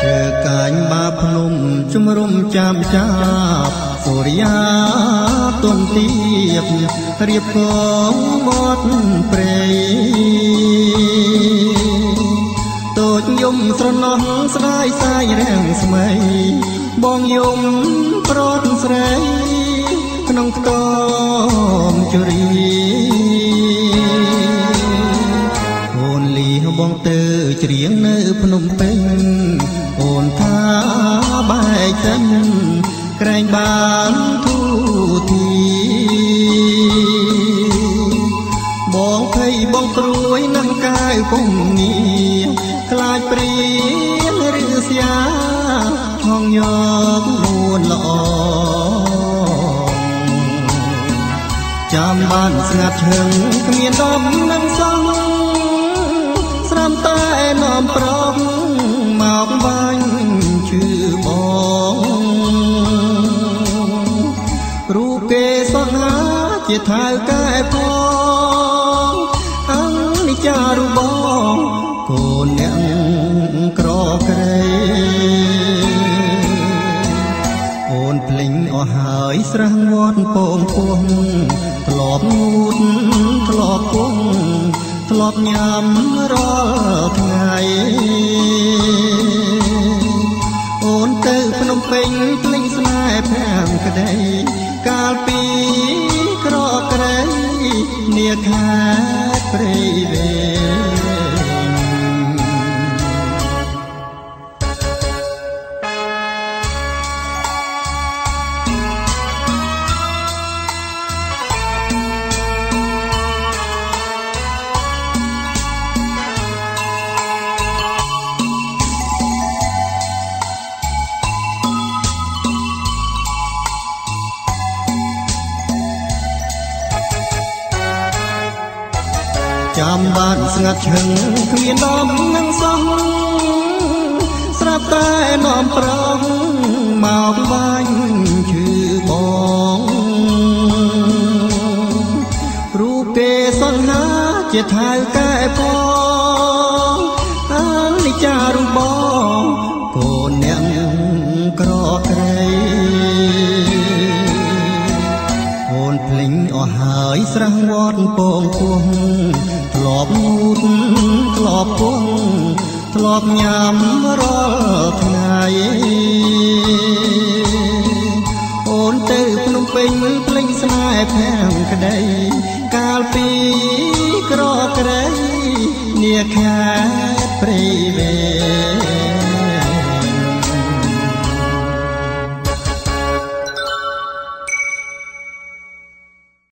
កាញ់បាភ្នំជំរុំចាំចាប់សូរិយាទុនទៀបរៀបកងមាត់ព្រៃតូចយំស្រណោះស្ដាយសាយរាំងស្មៃបងយំប្រត់ស្រីក្នុងខ្ទមជរីអូនលីបងទៅច្រៀងនៅភ្នំពេញអូនថាបែកចិនក្រែងបានទូទីបងភ័យបងព្រួយនឹងកាយពុំនីខ្លាចព្រានឬស្យាហងយកនួនល្អចាំបានស្ងាត់ឈឹងគ្មានដំនឹងសងស្រាំតែនាំប្រងមកបាញ់ជឿបងរូបគេសន្ហាជាថៅកែផងអនិច្ចារូបបងកូនអ្នកក្រក្រៃអូនភ្លេងអស់ហើយស្រះវត្តពងពោះធ្លាប់ងូតធ្លាប់គង់ធ្លាប់ញ៉ាំរាល់ថ្ងៃអូនទៅភ្នំពេញភ្លេងស្នេហ៍ប្រាំក្ដីកាលពីក្រក្រៃនាខេត្តព្រៃវែងចាំបានស្ងាត់ឈឹងគ្មានដំនឹងសោះស្រាប់តែនាំប្រងមកបាញ់ឈឺបងរូបគេសន្ហាជាថៅកែផងអនិច្ចារូបបងកូនអ្នកក្រក្រៃអូនភ្លេងអស់ហើយស្រះវត្តពងពោះធ្លាប់ងូតធ្លាប់គង់ធ្លាប់ញ៉ាំរាល់ថ្ងៃអូនទៅភ្នំពេញភ្លេងស្នេហ៍ប្រាំក្ដីកាលពីក្រក្រៃនាខេត្តព្រៃវែង